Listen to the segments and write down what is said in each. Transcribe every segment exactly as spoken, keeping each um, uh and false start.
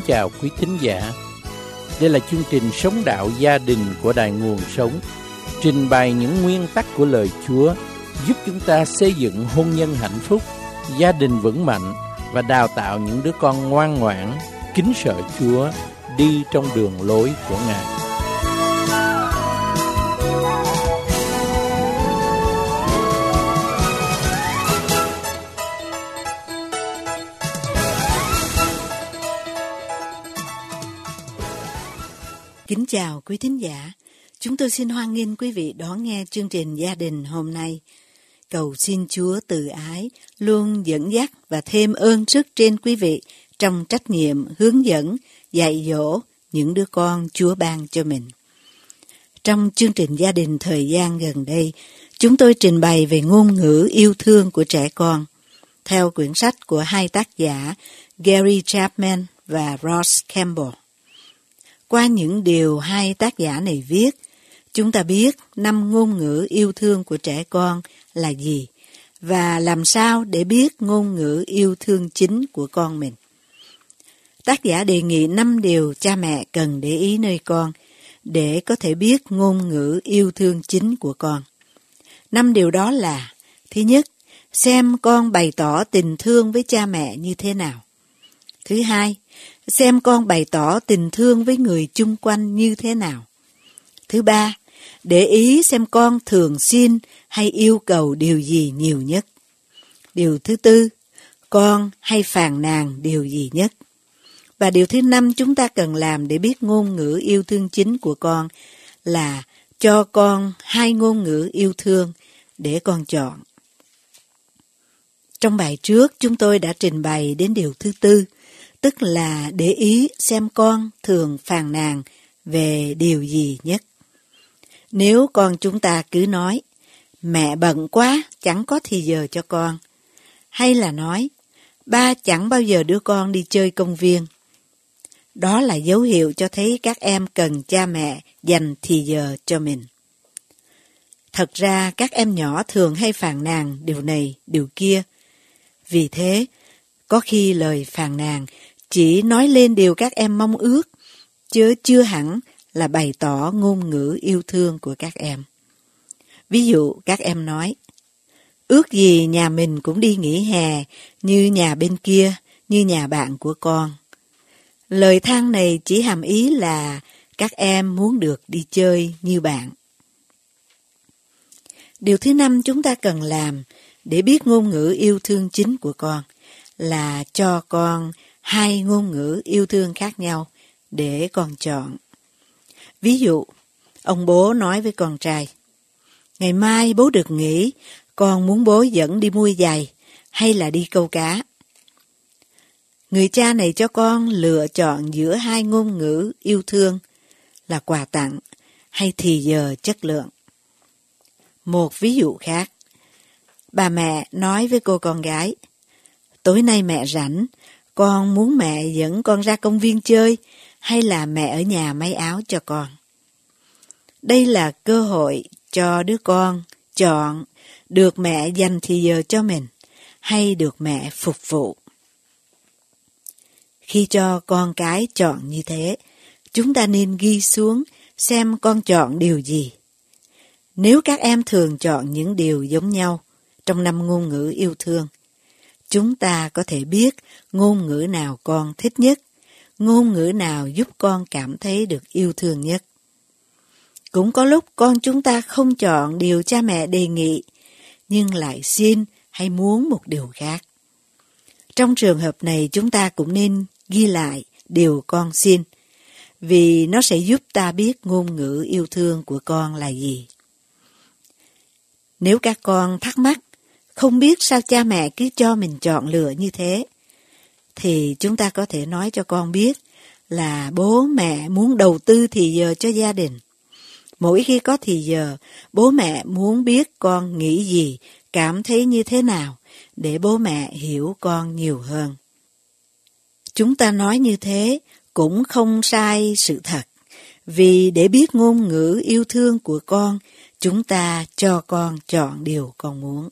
chào quý thính giả. Đây là chương trình Sống Đạo Gia Đình của Đài Nguồn Sống, trình bày những nguyên tắc của lời Chúa, giúp chúng ta xây dựng hôn nhân hạnh phúc, gia đình vững mạnh và đào tạo những đứa con ngoan ngoãn, kính sợ Chúa, đi trong đường lối của Ngài. Kính chào quý thính giả, chúng tôi xin hoan nghênh quý vị đón nghe chương trình Gia đình hôm nay. Cầu xin Chúa từ ái luôn dẫn dắt và thêm ơn sức trên quý vị trong trách nhiệm hướng dẫn, dạy dỗ những đứa con Chúa ban cho mình. Trong chương trình Gia đình thời gian gần đây, chúng tôi trình bày về ngôn ngữ yêu thương của trẻ con, theo quyển sách của hai tác giả Gary Chapman và Ross Campbell. Qua những điều hai tác giả này viết, chúng ta biết năm ngôn ngữ yêu thương của trẻ con là gì và làm sao để biết ngôn ngữ yêu thương chính của con mình. Tác giả đề nghị năm điều cha mẹ cần để ý nơi con để có thể biết ngôn ngữ yêu thương chính của con. Năm điều đó là: thứ nhất, xem con bày tỏ tình thương với cha mẹ như thế nào. Thứ hai, xem con bày tỏ tình thương với người chung quanh như thế nào. Thứ ba, để ý xem con thường xin hay yêu cầu điều gì nhiều nhất. Điều thứ tư, con hay phàn nàn điều gì nhất. Và điều thứ năm chúng ta cần làm để biết ngôn ngữ yêu thương chính của con là cho con hai ngôn ngữ yêu thương để con chọn. Trong bài trước chúng tôi đã trình bày đến điều thứ tư, tức là để ý xem con thường phàn nàn về điều gì nhất. Nếu con chúng ta cứ nói, mẹ bận quá, chẳng có thì giờ cho con, hay là nói, ba chẳng bao giờ đưa con đi chơi công viên, đó là dấu hiệu cho thấy các em cần cha mẹ dành thì giờ cho mình. Thật ra các em nhỏ thường hay phàn nàn điều này, điều kia. Vì thế, có khi lời phàn nàn chỉ nói lên điều các em mong ước, chứ chưa hẳn là bày tỏ ngôn ngữ yêu thương của các em. Ví dụ các em nói, ước gì nhà mình cũng đi nghỉ hè như nhà bên kia, như nhà bạn của con. Lời than này chỉ hàm ý là các em muốn được đi chơi như bạn. Điều thứ năm chúng ta cần làm để biết ngôn ngữ yêu thương chính của con là cho con hai ngôn ngữ yêu thương khác nhau để con chọn. Ví dụ, ông bố nói với con trai, ngày mai bố được nghỉ, con muốn bố dẫn đi mua giày hay là đi câu cá. Người cha này cho con lựa chọn giữa hai ngôn ngữ yêu thương là quà tặng hay thì giờ chất lượng. Một ví dụ khác, bà mẹ nói với cô con gái, tối nay mẹ rảnh, con muốn mẹ dẫn con ra công viên chơi hay là mẹ ở nhà may áo cho con. Đây là cơ hội cho đứa con chọn được mẹ dành thì giờ cho mình hay được mẹ phục vụ. Khi cho con cái chọn như thế, chúng ta nên ghi xuống xem con chọn điều gì. Nếu các em thường chọn những điều giống nhau trong năm ngôn ngữ yêu thương, chúng ta có thể biết ngôn ngữ nào con thích nhất, ngôn ngữ nào giúp con cảm thấy được yêu thương nhất. Cũng có lúc con chúng ta không chọn điều cha mẹ đề nghị, nhưng lại xin hay muốn một điều khác. Trong trường hợp này chúng ta cũng nên ghi lại điều con xin, vì nó sẽ giúp ta biết ngôn ngữ yêu thương của con là gì. Nếu các con thắc mắc, không biết sao cha mẹ cứ cho mình chọn lựa như thế, thì chúng ta có thể nói cho con biết là bố mẹ muốn đầu tư thì giờ cho gia đình. Mỗi khi có thì giờ, bố mẹ muốn biết con nghĩ gì, cảm thấy như thế nào, để bố mẹ hiểu con nhiều hơn. Chúng ta nói như thế cũng không sai sự thật, vì để biết ngôn ngữ yêu thương của con, chúng ta cho con chọn điều con muốn.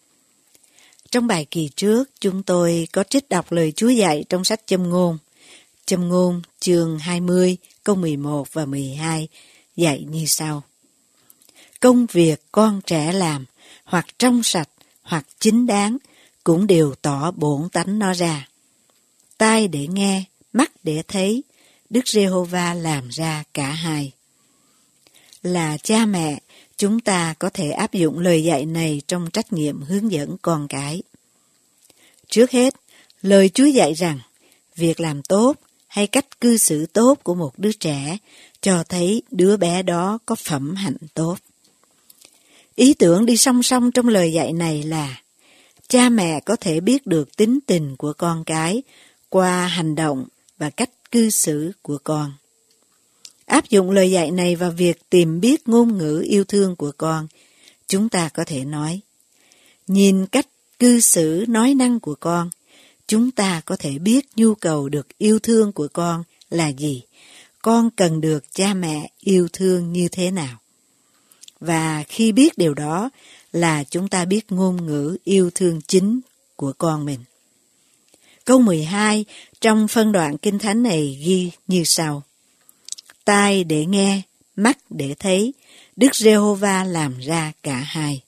Trong bài kỳ trước, chúng tôi có trích đọc lời Chúa dạy trong sách Châm Ngôn. Châm ngôn chương hai mươi câu mười một và mười hai dạy như sau. Công việc con trẻ làm, hoặc trong sạch, hoặc chính đáng, cũng đều tỏ bổn tánh nó ra. Tai để nghe, mắt để thấy, Đức Giê-hô-va làm ra cả hai. Là cha mẹ, chúng ta có thể áp dụng lời dạy này trong trách nhiệm hướng dẫn con cái. Trước hết, lời Chúa dạy rằng, việc làm tốt hay cách cư xử tốt của một đứa trẻ cho thấy đứa bé đó có phẩm hạnh tốt. Ý tưởng đi song song trong lời dạy này là cha mẹ có thể biết được tính tình của con cái qua hành động và cách cư xử của con. Áp dụng lời dạy này vào việc tìm biết ngôn ngữ yêu thương của con, chúng ta có thể nói, nhìn cách cư xử nói năng của con, chúng ta có thể biết nhu cầu được yêu thương của con là gì, con cần được cha mẹ yêu thương như thế nào. Và khi biết điều đó là chúng ta biết ngôn ngữ yêu thương chính của con mình. Câu mười hai trong phân đoạn Kinh Thánh này ghi như sau. Tai để nghe, mắt để thấy, Đức Giê-hô-va làm ra cả hai.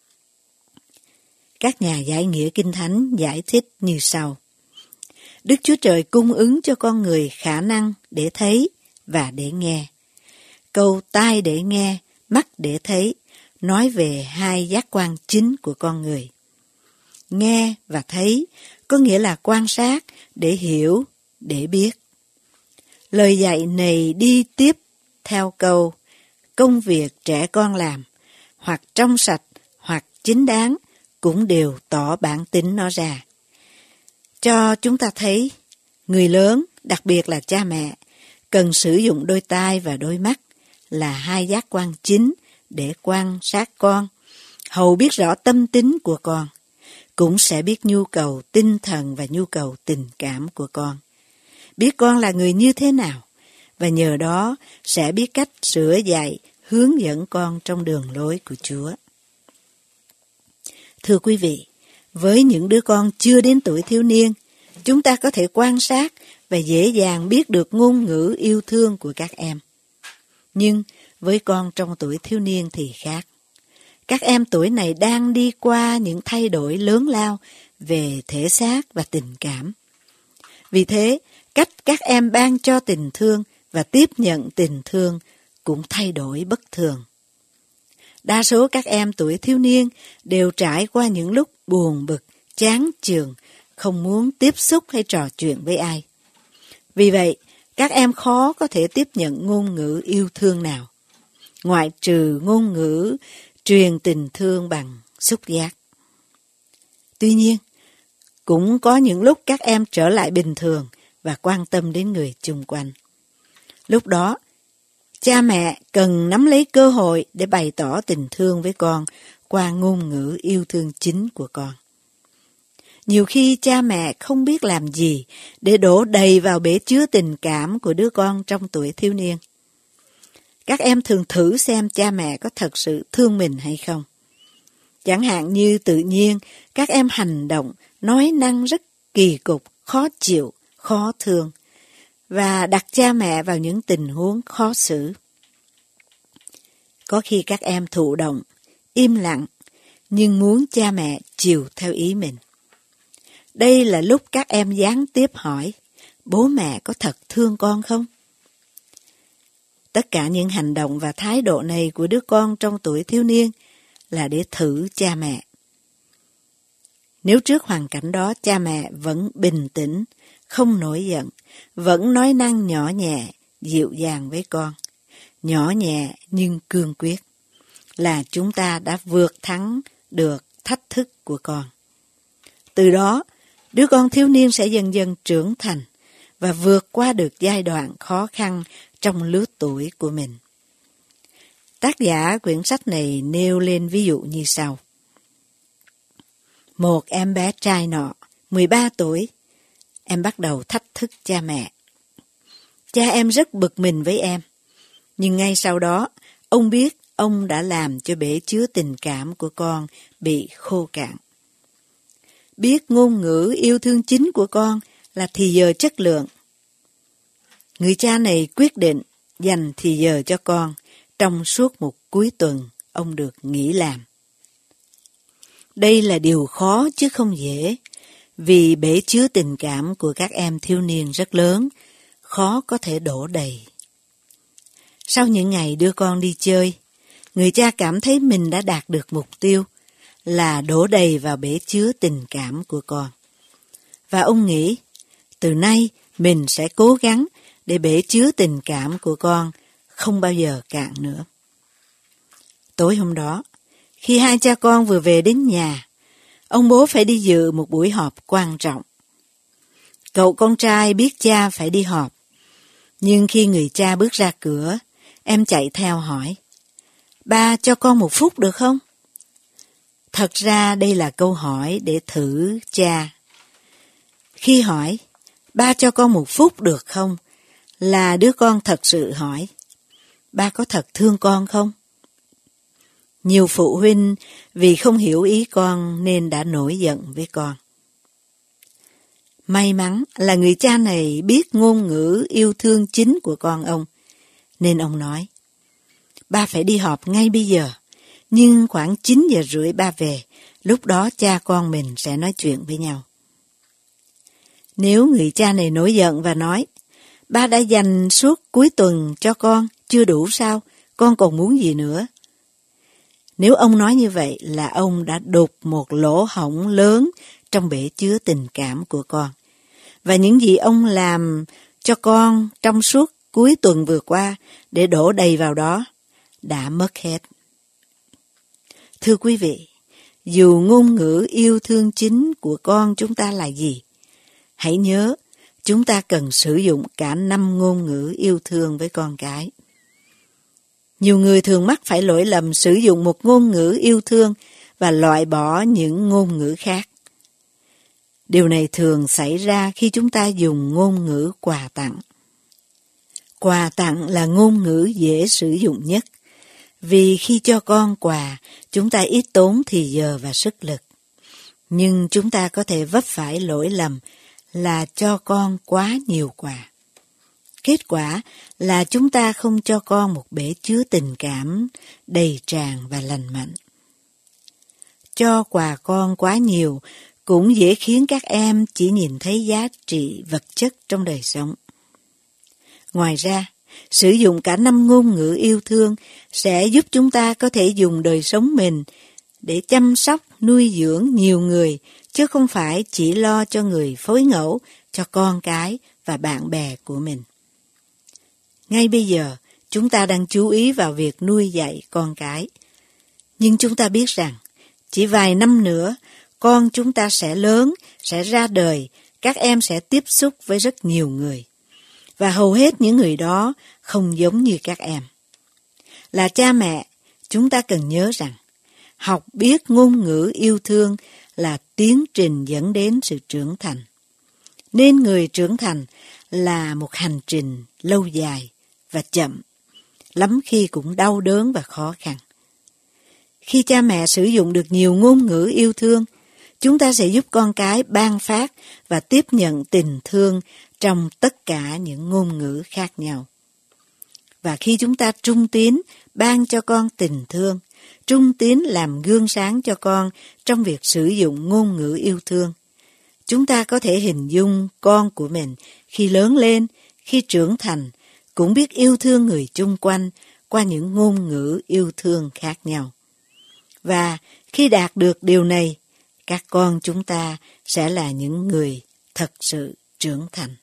Các nhà giải nghĩa Kinh Thánh giải thích như sau. Đức Chúa Trời cung ứng cho con người khả năng để thấy và để nghe. Câu tai để nghe, mắt để thấy nói về hai giác quan chính của con người. Nghe và thấy có nghĩa là quan sát để hiểu, để biết. Lời dạy này đi tiếp theo câu công việc trẻ con làm, hoặc trong sạch, hoặc chính đáng, cũng đều tỏ bản tính nó ra. Cho chúng ta thấy, người lớn, đặc biệt là cha mẹ, cần sử dụng đôi tai và đôi mắt là hai giác quan chính để quan sát con, hầu biết rõ tâm tính của con, cũng sẽ biết nhu cầu tinh thần và nhu cầu tình cảm của con. Biết con là người như thế nào, và nhờ đó sẽ biết cách sửa dạy, hướng dẫn con trong đường lối của Chúa. Thưa quý vị, với những đứa con chưa đến tuổi thiếu niên, chúng ta có thể quan sát và dễ dàng biết được ngôn ngữ yêu thương của các em. Nhưng với con trong tuổi thiếu niên thì khác. Các em tuổi này đang đi qua những thay đổi lớn lao về thể xác và tình cảm. Vì thế, cách các em ban cho tình thương và tiếp nhận tình thương cũng thay đổi bất thường. Đa số các em tuổi thiếu niên đều trải qua những lúc buồn bực, chán chường, không muốn tiếp xúc hay trò chuyện với ai. Vì vậy, các em khó có thể tiếp nhận ngôn ngữ yêu thương nào, ngoại trừ ngôn ngữ truyền tình thương bằng xúc giác. Tuy nhiên, cũng có những lúc các em trở lại bình thường và quan tâm đến người chung quanh. Lúc đó, cha mẹ cần nắm lấy cơ hội để bày tỏ tình thương với con qua ngôn ngữ yêu thương chính của con. Nhiều khi cha mẹ không biết làm gì để đổ đầy vào bể chứa tình cảm của đứa con trong tuổi thiếu niên. Các em thường thử xem cha mẹ có thật sự thương mình hay không. Chẳng hạn như tự nhiên các em hành động, nói năng rất kỳ cục, khó chịu, khó thương và đặt cha mẹ vào những tình huống khó xử. Có khi các em thụ động, im lặng, nhưng muốn cha mẹ chiều theo ý mình. Đây là lúc các em gián tiếp hỏi, bố mẹ có thật thương con không? Tất cả những hành động và thái độ này của đứa con trong tuổi thiếu niên là để thử cha mẹ. Nếu trước hoàn cảnh đó cha mẹ vẫn bình tĩnh, không nổi giận, vẫn nói năng nhỏ nhẹ, dịu dàng với con, nhỏ nhẹ nhưng cương quyết, là chúng ta đã vượt thắng được thách thức của con. Từ đó, đứa con thiếu niên sẽ dần dần trưởng thành và vượt qua được giai đoạn khó khăn trong lứa tuổi của mình. Tác giả quyển sách này nêu lên ví dụ như sau. Một em bé trai nọ, mười ba tuổi, em bắt đầu thách thức cha mẹ. Cha em rất bực mình với em, nhưng ngay sau đó, ông biết ông đã làm cho bể chứa tình cảm của con bị khô cạn. Biết ngôn ngữ yêu thương chính của con là thì giờ chất lượng. Người cha này quyết định dành thì giờ cho con trong suốt một cuối tuần ông được nghỉ làm. Đây là điều khó chứ không dễ, vì bể chứa tình cảm của các em thiếu niên rất lớn, khó có thể đổ đầy. Sau những ngày đưa con đi chơi, người cha cảm thấy mình đã đạt được mục tiêu là đổ đầy vào bể chứa tình cảm của con. Và ông nghĩ, từ nay mình sẽ cố gắng để bể chứa tình cảm của con không bao giờ cạn nữa. Tối hôm đó, khi hai cha con vừa về đến nhà, ông bố phải đi dự một buổi họp quan trọng. Cậu con trai biết cha phải đi họp, nhưng khi người cha bước ra cửa, em chạy theo hỏi, ba cho con một phút được không? Thật ra đây là câu hỏi để thử cha. Khi hỏi, ba cho con một phút được không, là đứa con thật sự hỏi, ba có thật thương con không? Nhiều phụ huynh vì không hiểu ý con nên đã nổi giận với con. May mắn là người cha này biết ngôn ngữ yêu thương chính của con ông, nên ông nói, ba phải đi họp ngay bây giờ, nhưng khoảng chín giờ rưỡi ba về, lúc đó cha con mình sẽ nói chuyện với nhau. Nếu người cha này nổi giận và nói, ba đã dành suốt cuối tuần cho con, chưa đủ sao, con còn muốn gì nữa? Nếu ông nói như vậy là ông đã đục một lỗ hổng lớn trong bể chứa tình cảm của con. Và những gì ông làm cho con trong suốt cuối tuần vừa qua để đổ đầy vào đó đã mất hết. Thưa quý vị, dù ngôn ngữ yêu thương chính của con chúng ta là gì, hãy nhớ chúng ta cần sử dụng cả năm ngôn ngữ yêu thương với con cái. Nhiều người thường mắc phải lỗi lầm sử dụng một ngôn ngữ yêu thương và loại bỏ những ngôn ngữ khác. Điều này thường xảy ra khi chúng ta dùng ngôn ngữ quà tặng. Quà tặng là ngôn ngữ dễ sử dụng nhất, vì khi cho con quà, chúng ta ít tốn thì giờ và sức lực. Nhưng chúng ta có thể vấp phải lỗi lầm là cho con quá nhiều quà. Kết quả là chúng ta không cho con một bể chứa tình cảm đầy tràn và lành mạnh. Cho quà con quá nhiều cũng dễ khiến các em chỉ nhìn thấy giá trị vật chất trong đời sống. Ngoài ra, sử dụng cả năm ngôn ngữ yêu thương sẽ giúp chúng ta có thể dùng đời sống mình để chăm sóc, nuôi dưỡng nhiều người, chứ không phải chỉ lo cho người phối ngẫu, cho con cái và bạn bè của mình. Ngay bây giờ, chúng ta đang chú ý vào việc nuôi dạy con cái. Nhưng chúng ta biết rằng, chỉ vài năm nữa, con chúng ta sẽ lớn, sẽ ra đời, các em sẽ tiếp xúc với rất nhiều người. Và hầu hết những người đó không giống như các em. Là cha mẹ, chúng ta cần nhớ rằng, học biết ngôn ngữ yêu thương là tiến trình dẫn đến sự trưởng thành. Nên người trưởng thành là một hành trình lâu dài và chậm, lắm khi cũng đau đớn và khó khăn. Khi cha mẹ sử dụng được nhiều ngôn ngữ yêu thương, chúng ta sẽ giúp con cái ban phát và tiếp nhận tình thương trong tất cả những ngôn ngữ khác nhau. Và khi chúng ta trung tín ban cho con tình thương, trung tín làm gương sáng cho con trong việc sử dụng ngôn ngữ yêu thương, chúng ta có thể hình dung con của mình khi lớn lên, khi trưởng thành, cũng biết yêu thương người chung quanh qua những ngôn ngữ yêu thương khác nhau. Và khi đạt được điều này, các con chúng ta sẽ là những người thật sự trưởng thành.